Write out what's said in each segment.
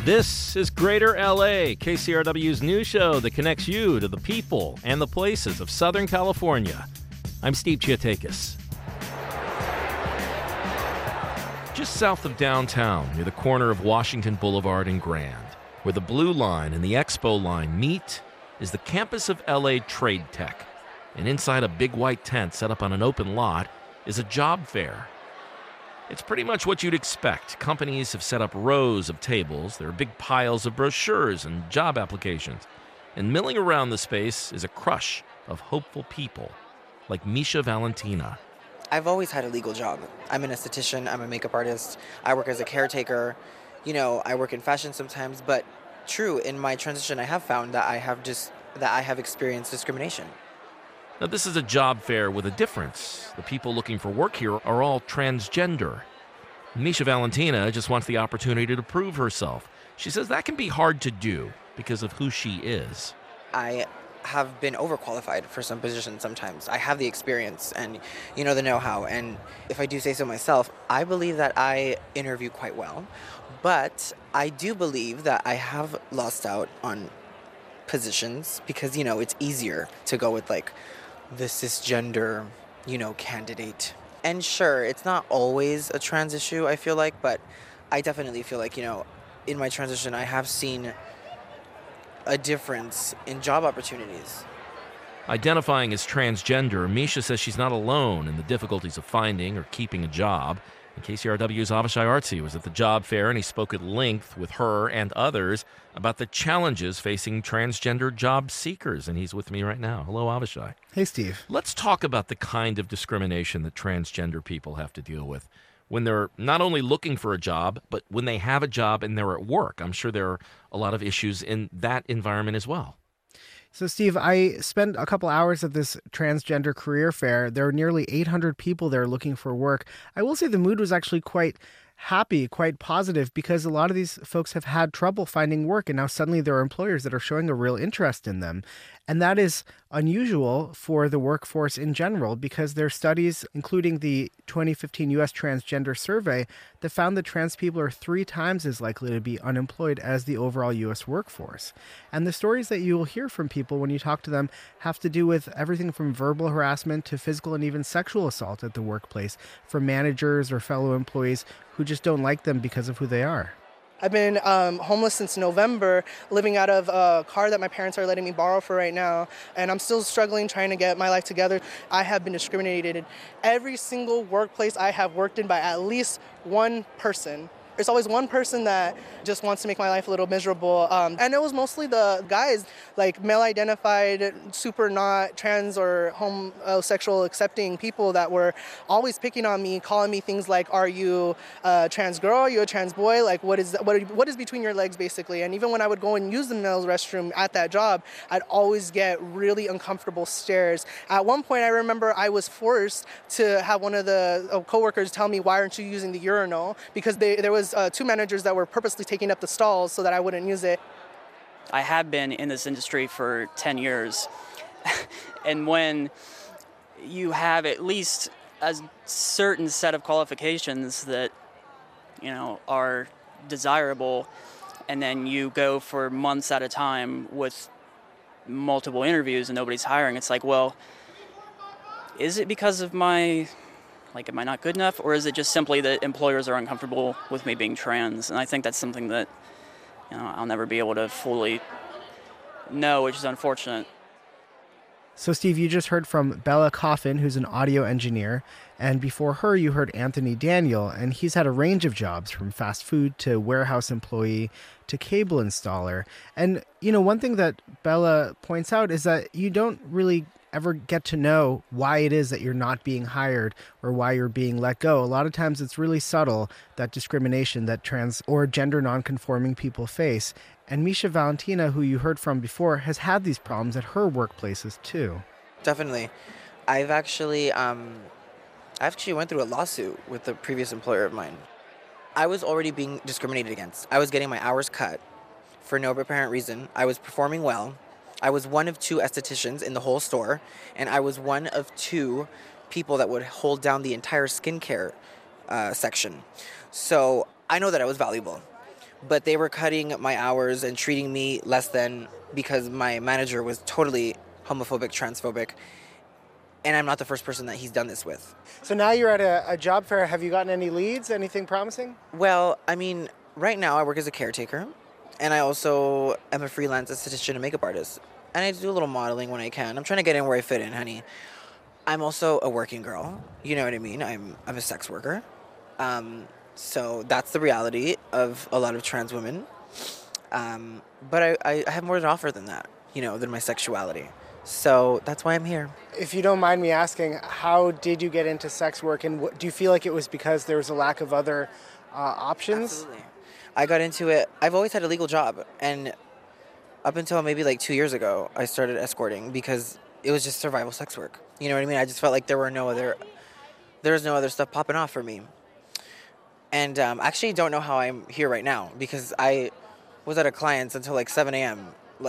This is Greater LA, KCRW's news show that connects you to the people and the places of Southern California. I'm Steve Chiatakis. Just south of downtown, near the corner of Washington Boulevard and Grand, where the Blue Line and the Expo Line meet, is the campus of LA Trade Tech. And inside a big white tent set up on an open lot is a job fair. It's pretty much what you'd expect. Companies have set up rows of tables. There are big piles of brochures and job applications. And milling around the space is a crush of hopeful people, like Misha Valentina. I've always had a legal job. I'm an esthetician, I'm a makeup artist, I work as a caretaker, I work in fashion sometimes, but true, in my transition I have found that I have experienced discrimination. Now, this is a job fair with a difference. The people looking for work here are all transgender. Misha Valentina just wants the opportunity to prove herself. She says that can be hard to do because of who she is. I have been overqualified for some positions sometimes. I have the experience and, the know-how. And if I do say so myself, I believe that I interview quite well. But I do believe that I have lost out on positions because, it's easier to go with, the cisgender, candidate. And sure, it's not always a trans issue, I feel like, but I definitely feel like, in my transition, I have seen a difference in job opportunities. Identifying as transgender, Misha says she's not alone in the difficulties of finding or keeping a job. And KCRW's Avishai Artsy was at the job fair, and he spoke at length with her and others about the challenges facing transgender job seekers. And he's with me right now. Hello, Avishai. Hey, Steve. Let's talk about the kind of discrimination that transgender people have to deal with when they're not only looking for a job, but when they have a job and they're at work. I'm sure there are a lot of issues in that environment as well. So, Steve, I spent a couple hours at this transgender career fair. There were nearly 800 people there looking for work. I will say the mood was actually quite happy, quite positive, because a lot of these folks have had trouble finding work, and now suddenly there are employers that are showing a real interest in them. And that is unusual for the workforce in general, because there are studies, including the 2015 U.S. Transgender Survey, that found that trans people are 3 times as likely to be unemployed as the overall U.S. workforce. And the stories that you will hear from people when you talk to them have to do with everything from verbal harassment to physical and even sexual assault at the workplace from managers or fellow employees who just don't like them because of who they are. I've been homeless since November, living out of a car that my parents are letting me borrow for right now, and I'm still struggling trying to get my life together. I have been discriminated in every single workplace I have worked in by at least one person. There's always one person that just wants to make my life a little miserable. And it was mostly the guys, like male-identified, super not trans or homosexual accepting people that were always picking on me, calling me things like, are you a trans girl? Are you a trans boy? Like, what is between your legs, basically? And even when I would go and use the male's restroom at that job, I'd always get really uncomfortable stares. At one point, I remember I was forced to have one of the coworkers tell me, why aren't you using the urinal? Because there was 2 managers that were purposely taking up the stalls so that I wouldn't use it. I have been in this industry for 10 years. And when you have at least a certain set of qualifications that, are desirable, and then you go for months at a time with multiple interviews and nobody's hiring, it's like, well, is it because of am I not good enough, or is it just simply that employers are uncomfortable with me being trans? And I think that's something that, I'll never be able to fully know, which is unfortunate. So, Steve, you just heard from Bella Coffin, who's an audio engineer, and before her, you heard Anthony Daniel, and he's had a range of jobs from fast food to warehouse employee to cable installer. And, one thing that Bella points out is that you don't really ever get to know why it is that you're not being hired or why you're being let go. A lot of times it's really subtle, that discrimination that trans or gender nonconforming people face. And Misha Valentina, who you heard from before, has had these problems at her workplaces too. Definitely. I actually went through a lawsuit with the previous employer of mine. I was already being discriminated against. I was getting my hours cut for no apparent reason. I was performing well. I was one of 2 estheticians in the whole store, and I was one of 2 people that would hold down the entire skincare section. So I know that I was valuable. but they were cutting my hours and treating me less than because my manager was totally homophobic, transphobic, and I'm not the first person that he's done this with. So now you're at a job fair. Have you gotten any leads? Anything promising? Well, I mean, right now I work as a caretaker, and I also am a freelance esthetician and makeup artist, and I do a little modeling when I can. I'm trying to get in where I fit in, honey. I'm also a working girl. You know what I mean? I'm a sex worker. So that's the reality of a lot of trans women. But I have more to offer than that, than my sexuality. So that's why I'm here. If you don't mind me asking, how did you get into sex work, and do you feel like it was because there was a lack of other options? Absolutely. I got into it. I've always had a legal job, and up until maybe like 2 years ago, I started escorting because it was just survival sex work. You know what I mean? I just felt like there was no other stuff popping off for me. And I actually don't know how I'm here right now because I was at a client's until like 7 a.m.,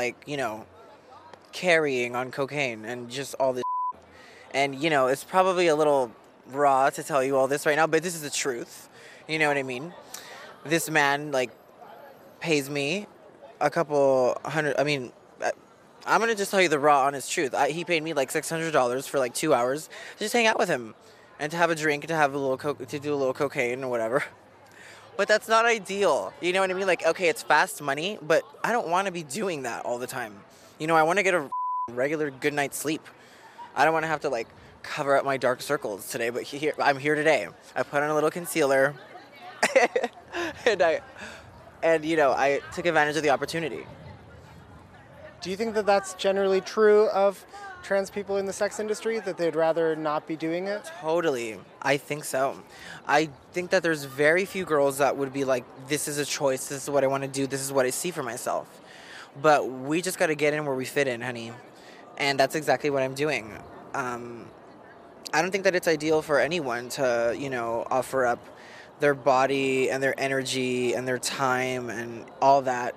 carrying on cocaine and just all this shit. And, it's probably a little raw to tell you all this right now, but this is the truth. You know what I mean? This man, pays me a couple hundred, I'm going to just tell you the raw, honest truth. He paid me like $600 for like 2 hours to just hang out with him and to have a drink, to have a little to do a little cocaine or whatever. But that's not ideal. You know what I mean? Okay, it's fast money, but I don't want to be doing that all the time. I want to get a regular good night's sleep. I don't want to have to cover up my dark circles today, but I'm here today. I put on a little concealer and I took advantage of the opportunity. Do you think that that's generally true of trans people in the sex industry, that they'd rather not be doing it? Totally. I think so. I think that there's very few girls that would be like, this is a choice, this is what I want to do, this is what I see for myself. But we just got to get in where we fit in, honey. And that's exactly what I'm doing. I don't think that it's ideal for anyone to, offer up their body and their energy and their time and all that.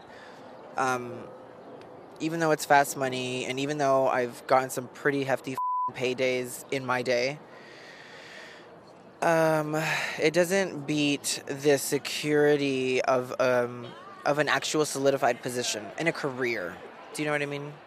Even though it's fast money and even though I've gotten some pretty hefty paydays in my day, it doesn't beat the security of an actual solidified position in a career. Do you know what I mean?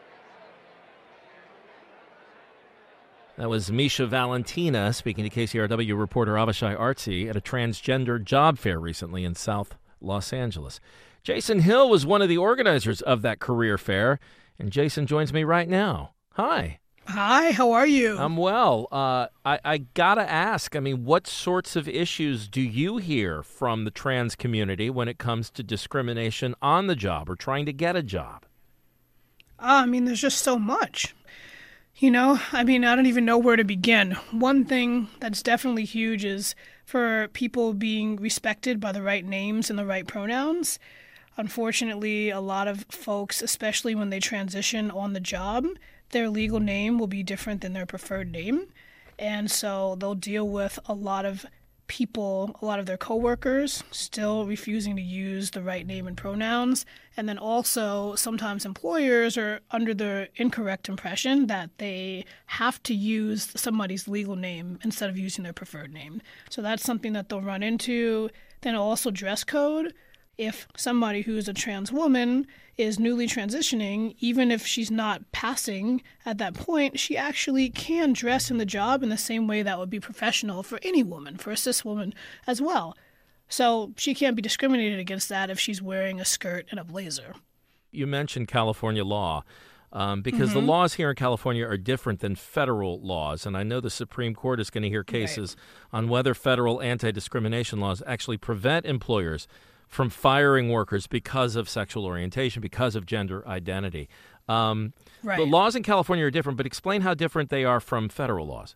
That was Misha Valentina speaking to KCRW reporter Avishai Artsy at a transgender job fair recently in South Los Angeles. Jason Hill was one of the organizers of that career fair, and Jason joins me right now. Hi. Hi, how are you? I'm well. I gotta ask, what sorts of issues do you hear from the trans community when it comes to discrimination on the job or trying to get a job? There's just so much. I don't even know where to begin. One thing that's definitely huge is for people being respected by the right names and the right pronouns. Unfortunately, a lot of folks, especially when they transition on the job, their legal name will be different than their preferred name. And so they'll deal with a lot of people, a lot of their coworkers still refusing to use the right name and pronouns. And then also sometimes employers are under the incorrect impression that they have to use somebody's legal name instead of using their preferred name. So that's something that they'll run into. Then also dress code. If somebody who's a trans woman is newly transitioning, even if she's not passing at that point, she actually can dress in the job in the same way that would be professional for any woman, for a cis woman as well. So she can't be discriminated against that if she's wearing a skirt and a blazer. You mentioned California law because the laws here in California are different than federal laws, and I know the Supreme Court is going to hear cases on whether federal anti-discrimination laws actually prevent employers from firing workers because of sexual orientation, because of gender identity. The laws in California are different, but explain how different they are from federal laws.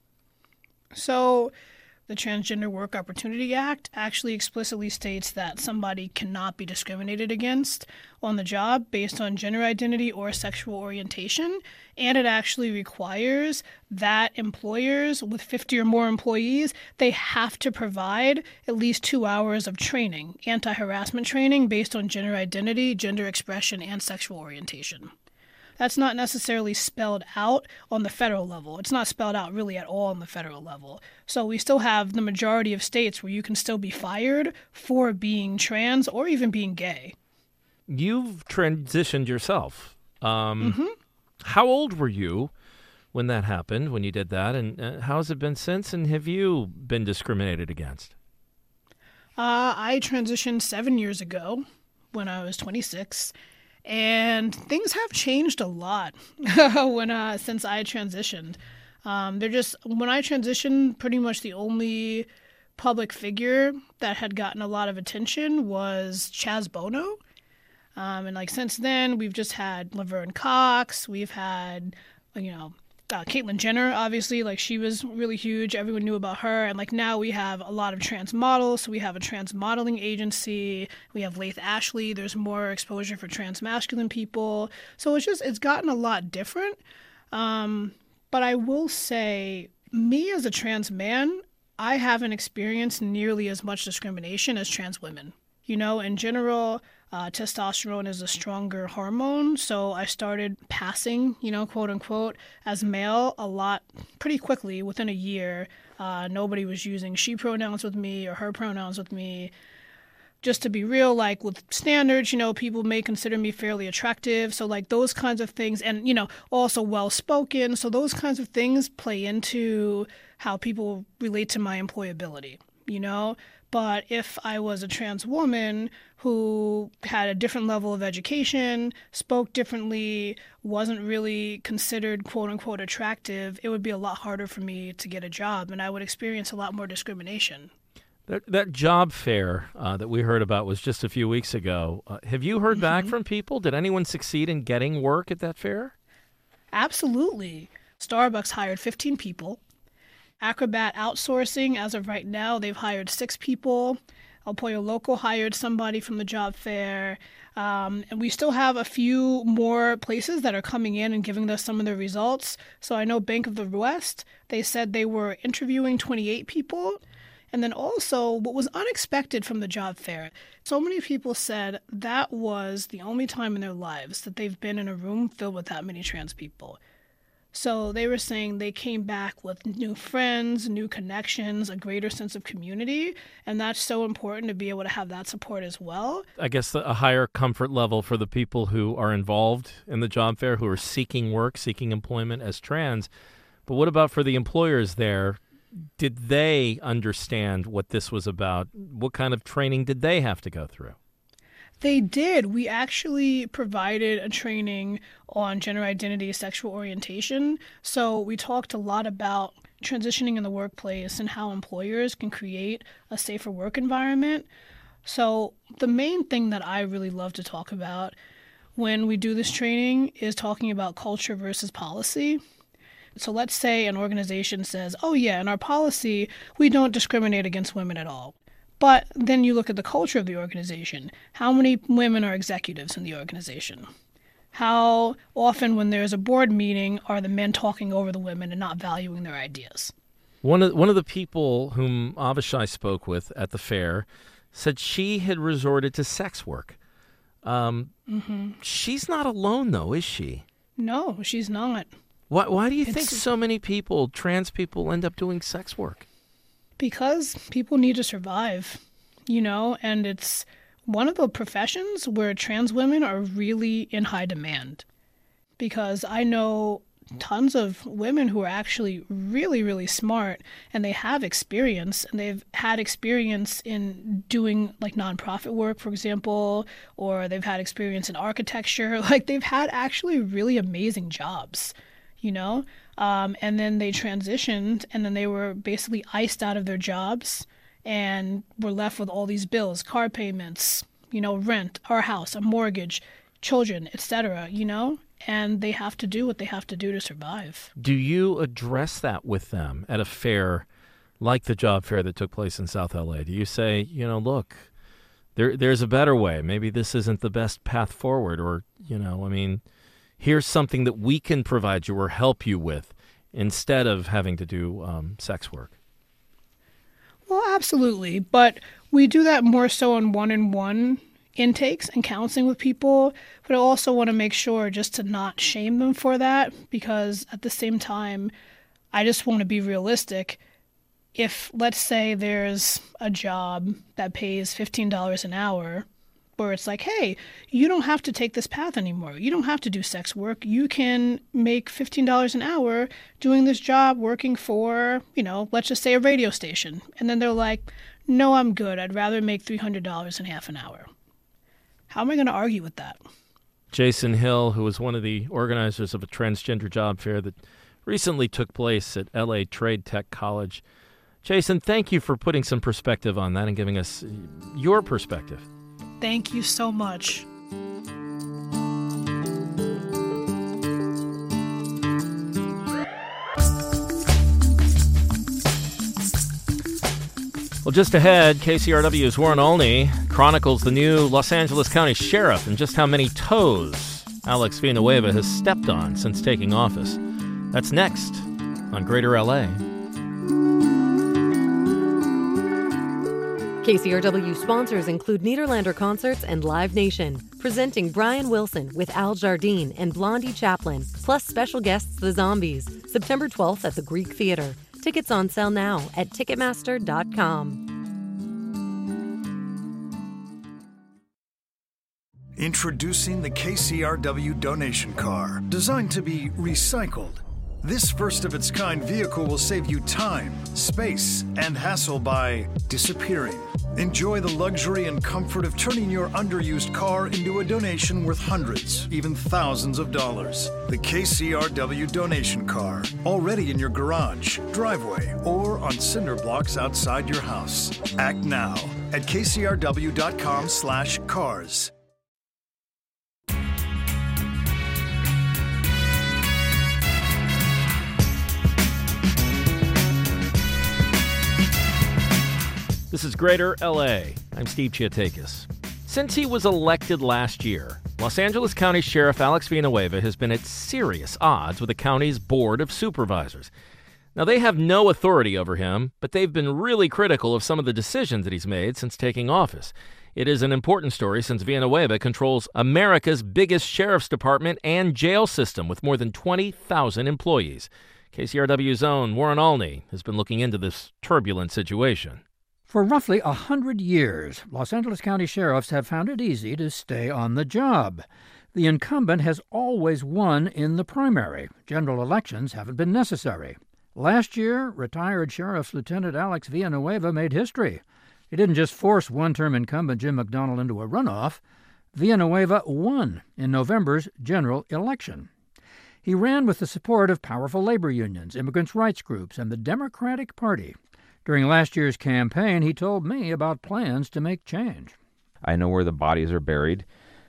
So the Transgender Work Opportunity Act actually explicitly states that somebody cannot be discriminated against on the job based on gender identity or sexual orientation, and it actually requires that employers with 50 or more employees, they have to provide at least 2 hours of training, anti-harassment training based on gender identity, gender expression, and sexual orientation. that's not necessarily spelled out on the federal level. It's not spelled out really at all on the federal level. So we still have the majority of states where you can still be fired for being trans or even being gay. You've transitioned yourself. How old were you when that happened, when you did that, and how has it been since, and have you been discriminated against? I transitioned 7 years ago when I was 26, and things have changed a lot since I transitioned. When I transitioned, pretty much the only public figure that had gotten a lot of attention was Chaz Bono. And since then, we've just had Laverne Cox. We've had, Caitlyn Jenner, obviously, she was really huge. Everyone knew about her. And now we have a lot of trans models. So we have a trans modeling agency. We have Laith Ashley. There's more exposure for trans masculine people. So it's gotten a lot different. But I will say, me as a trans man, I haven't experienced nearly as much discrimination as trans women. In general, testosterone is a stronger hormone, so I started passing, quote unquote, as male a lot pretty quickly within a year. Nobody was using she pronouns with me or her pronouns with me. Just to be real, with standards, people may consider me fairly attractive. So those kinds of things, and, also well-spoken. So those kinds of things play into how people relate to my employability, But if I was a trans woman who had a different level of education, spoke differently, wasn't really considered quote-unquote attractive, it would be a lot harder for me to get a job, and I would experience a lot more discrimination. That job fair that we heard about was just a few weeks ago. Have you heard back from people? Did anyone succeed in getting work at that fair? Absolutely. Starbucks hired 15 people. Acrobat Outsourcing, as of right now, they've hired 6 people. El Pollo Loco hired somebody from the job fair. And we still have a few more places that are coming in and giving us some of the results. So I know Bank of the West, they said they were interviewing 28 people. And then also, what was unexpected from the job fair, so many people said that was the only time in their lives that they've been in a room filled with that many trans people. So they were saying they came back with new friends, new connections, a greater sense of community, and that's so important to be able to have that support as well. I guess a higher comfort level for the people who are involved in the job fair, who are seeking work, seeking employment as trans. But what about for the employers there? Did they understand what this was about? What kind of training did they have to go through? They did. We actually provided a training on gender identity, sexual orientation. So we talked a lot about transitioning in the workplace and how employers can create a safer work environment. So the main thing that I really love to talk about when we do this training is talking about culture versus policy. So let's say an organization says, oh yeah, in our policy, we don't discriminate against women at all. But then you look at the culture of the organization. How many women are executives in the organization? How often when there's a board meeting are the men talking over the women and not valuing their ideas? One of the people whom Avishai spoke with at the fair said she had resorted to sex work. She's not alone, though, is she? No, she's not. Why do you think so many people, trans people, end up doing sex work? Because people need to survive, and it's one of the professions where trans women are really in high demand. Because I know tons of women who are actually really, really smart, and they have experience, and they've had experience in doing nonprofit work, for example, or they've had experience in architecture. They've had actually really amazing jobs. And then they transitioned, and then they were basically iced out of their jobs and were left with all these bills, car payments, rent, our house, a mortgage, children, etc., and they have to do what they have to do to survive. Do you address that with them at a fair like the job fair that took place in South LA? Do you say, look, there's a better way. Maybe this isn't the best path forward, or, here's something that we can provide you or help you with instead of having to do sex work? Well, absolutely. But we do that more so on one-on-one, intakes and counseling with people, but I also want to make sure just to not shame them for that, because at the same time, I just want to be realistic. If, let's say, there's a job that pays $15 an hour, where it's like, hey, you don't have to take this path anymore. You don't have to do sex work. You can make $15 an hour doing this job working for, let's just say a radio station. And then they're like, no, I'm good. I'd rather make $300 in half an hour. How am I going to argue with that? Jason Hill, who was one of the organizers of a transgender job fair that recently took place at LA Trade Tech College. Jason, thank you for putting some perspective on that and giving us your perspective. Thank you so much. Well, just ahead, KCRW's Warren Olney chronicles the new Los Angeles County Sheriff and just how many toes Alex Villanueva has stepped on since taking office. That's next on Greater LA. KCRW sponsors include Nederlander Concerts and Live Nation, presenting Brian Wilson with Al Jardine and Blondie Chaplin, plus special guests The Zombies, September 12th at the Greek Theater. Tickets on sale now at Ticketmaster.com. Introducing the KCRW donation car, designed to be recycled. This first-of-its-kind vehicle will save you time, space, and hassle by disappearing. Enjoy the luxury and comfort of turning your underused car into a donation worth hundreds, even thousands of dollars. The KCRW donation car, already in your garage, driveway, or on cinder blocks outside your house. Act now at kcrw.com/cars. This is Greater LA. I'm Steve Chiatakis. Since he was elected last year, Los Angeles County Sheriff Alex Villanueva has been at serious odds with the county's Board of Supervisors. Now, they have no authority over him, but they've been really critical of some of the decisions that he's made since taking office. It is an important story since Villanueva controls America's biggest sheriff's department and jail system with more than 20,000 employees. KCRW's own Warren Olney has been looking into this turbulent situation. For roughly 100 years, Los Angeles County sheriffs have found it easy to stay on the job. The incumbent has always won in the primary. General elections haven't been necessary. Last year, retired Sheriff's Lieutenant Alex Villanueva made history. He didn't just force one-term incumbent Jim McDonnell into a runoff. Villanueva won in November's general election. He ran with the support of powerful labor unions, immigrants' rights groups, and the Democratic Party. During last year's campaign, he told me about plans to make change. I know where the bodies are buried.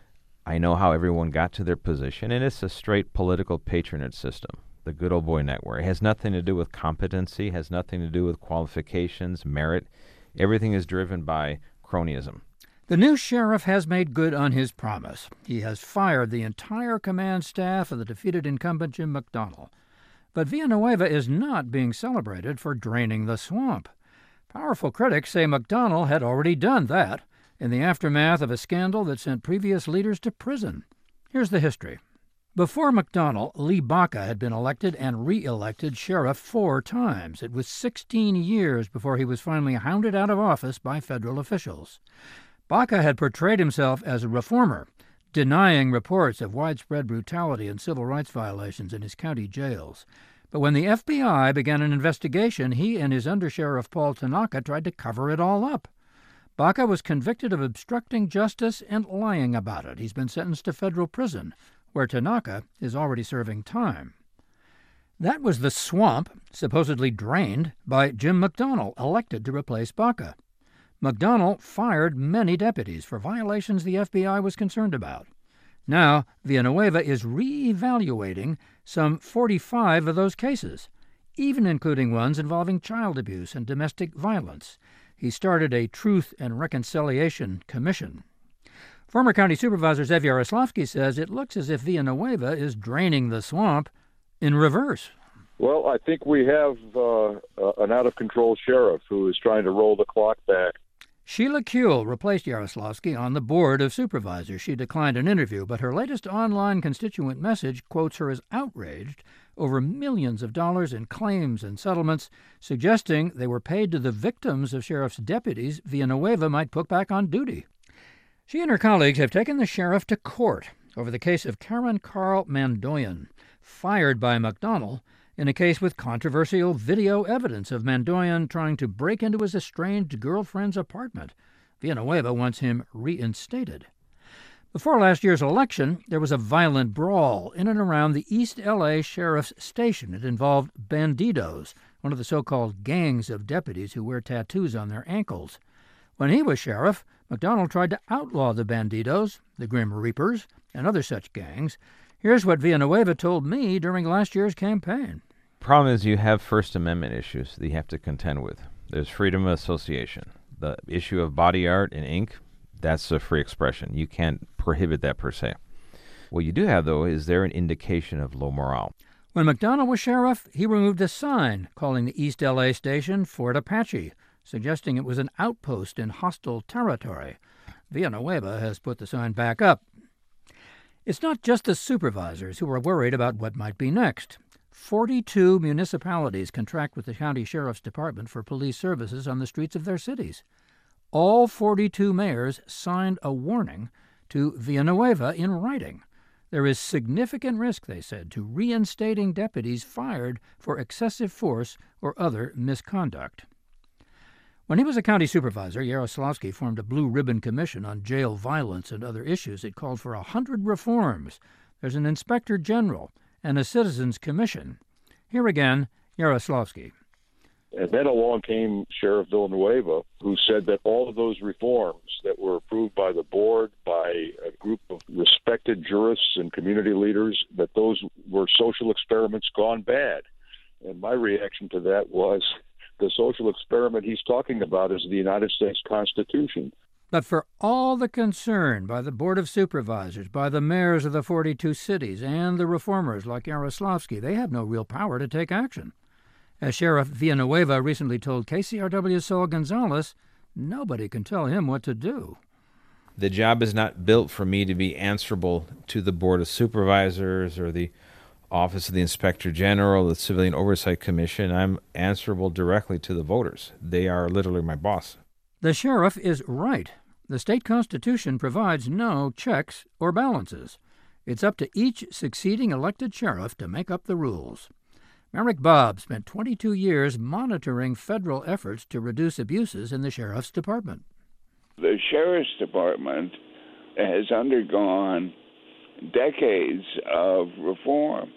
I know how everyone got to their position, and it's a straight political patronage system, the good old boy network. It has nothing to do with competency, has nothing to do with qualifications, merit. Everything is driven by cronyism. The new sheriff has made good on his promise. He has fired the entire command staff of the defeated incumbent Jim McDonnell. But Villanueva is not being celebrated for draining the swamp. Powerful critics say McDonnell had already done that in the aftermath of a scandal that sent previous leaders to prison. Here's the history. Before McDonnell, Lee Baca had been elected and re-elected sheriff 4 times. It was 16 years before he was finally hounded out of office by federal officials. Baca had portrayed himself as a reformer, denying reports of widespread brutality and civil rights violations in his county jails. But when the FBI began an investigation, he and his undersheriff Paul Tanaka tried to cover it all up. Baca was convicted of obstructing justice and lying about it. He's been sentenced to federal prison, where Tanaka is already serving time. That was the swamp, supposedly drained by Jim McDonnell, elected to replace Baca. McDonnell fired many deputies for violations the FBI was concerned about. Now, Villanueva is re-evaluating some 45 of those cases, even including ones involving child abuse and domestic violence. He started a Truth and Reconciliation Commission. Former County Supervisor Zev Yaroslavsky says it looks as if Villanueva is draining the swamp in reverse. Well, I think we have an out-of-control sheriff who is trying to roll the clock back. Sheila Kuehl replaced Yaroslavsky on the board of supervisors. She declined an interview, but her latest online constituent message quotes her as outraged over millions of dollars in claims and settlements, suggesting they were paid to the victims of sheriff's deputies Villanueva might put back on duty. She and her colleagues have taken the sheriff to court over the case of Karen Carl Mandoyan, fired by McDonnell in a case with controversial video evidence of Mandoyan trying to break into his estranged girlfriend's apartment. Villanueva wants him reinstated. Before last year's election, there was a violent brawl in and around the East L.A. Sheriff's Station. It involved bandidos, one of the so-called gangs of deputies who wear tattoos on their ankles. When he was sheriff, McDonnell tried to outlaw the bandidos, the Grim Reapers, and other such gangs. Here's what Villanueva told me during last year's campaign. Problem is you have First Amendment issues that you have to contend with. There's freedom of association. The issue of body art and ink, that's a free expression. You can't prohibit that per se. What you do have, though, is there an indication of low morale. When McDonnell was sheriff, he removed a sign calling the East L.A. station Fort Apache, suggesting it was an outpost in hostile territory. Villanueva has put the sign back up. It's not just the supervisors who are worried about what might be next. 42 municipalities contract with the county sheriff's department for police services on the streets of their cities. All 42 mayors signed a warning to Villanueva in writing. There is significant risk, they said, to reinstating deputies fired for excessive force or other misconduct. When he was a county supervisor, Yaroslavsky formed a Blue Ribbon Commission on jail violence and other issues. It called for 100 reforms. There's an inspector general and a citizens commission. Here again, Yaroslavsky. And then along came Sheriff Villanueva, who said that all of those reforms that were approved by the board, by a group of respected jurists and community leaders, that those were social experiments gone bad. And my reaction to that was, the social experiment he's talking about is the United States Constitution. But for all the concern by the Board of Supervisors, by the mayors of the 42 cities, and the reformers like Yaroslavsky, they have no real power to take action. As Sheriff Villanueva recently told KCRW's Saul Gonzalez, nobody can tell him what to do. The job is not built for me to be answerable to the Board of Supervisors or the Office of the Inspector General, the Civilian Oversight Commission. I'm answerable directly to the voters. They are literally my boss. The sheriff is right. The state constitution provides no checks or balances. It's up to each succeeding elected sheriff to make up the rules. Merrick Bobb spent 22 years monitoring federal efforts to reduce abuses in the sheriff's department. The sheriff's department has undergone decades of reform.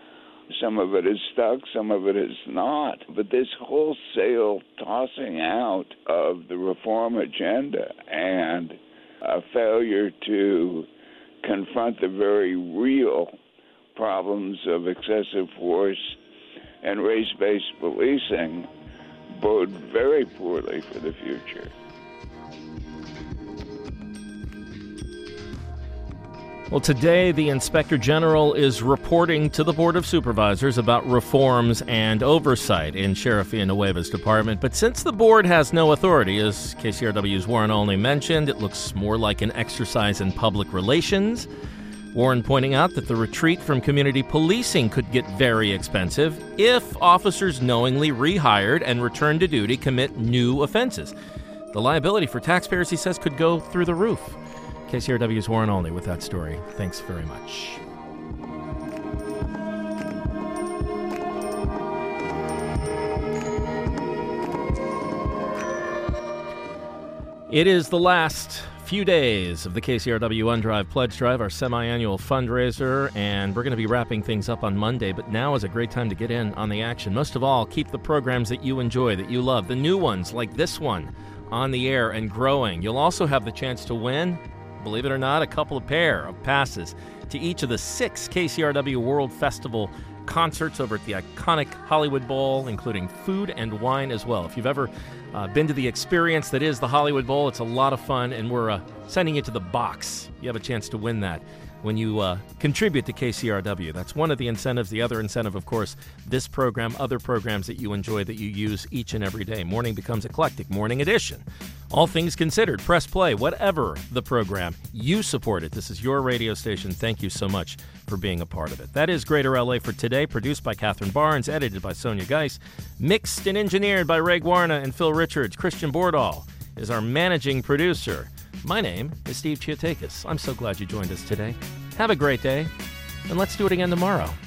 Some of it is stuck, some of it is not. But this wholesale tossing out of the reform agenda and a failure to confront the very real problems of excessive force and race-based policing bode very poorly for the future. Well, today the Inspector General is reporting to the Board of Supervisors about reforms and oversight in Sheriff Villanueva's department. But since the board has no authority, as KCRW's Warren Olney mentioned, it looks more like an exercise in public relations. Warren pointing out that the retreat from community policing could get very expensive if officers knowingly rehired and returned to duty commit new offenses. The liability for taxpayers, he says, could go through the roof. KCRW's Warren Olney with that story. Thanks very much. It is the last few days of the KCRW OneDrive Pledge Drive, our semi-annual fundraiser, and we're going to be wrapping things up on Monday, but now is a great time to get in on the action. Most of all, keep the programs that you enjoy, that you love, the new ones like this one, on the air and growing. You'll also have the chance to win, believe it or not, a couple of pair of passes to each of the 6 KCRW World Festival concerts over at the iconic Hollywood Bowl, including food and wine as well. If you've ever been to the experience that is the Hollywood Bowl, it's a lot of fun, and we're sending you to the box. You have a chance to win that when you contribute to KCRW. That's one of the incentives. The other incentive, of course, this program, other programs that you enjoy that you use each and every day. Morning becomes eclectic. Morning edition. All things considered. Press play. Whatever the program, you support it. This is your radio station. Thank you so much for being a part of it. That is Greater LA for today. Produced by Catherine Barnes. Edited by Sonia Geis. Mixed and engineered by Ray Guarna and Phil Richards. Christian Bordahl is our managing producer. My name is Steve Chiotakis. I'm so glad you joined us today. Have a great day, and let's do it again tomorrow.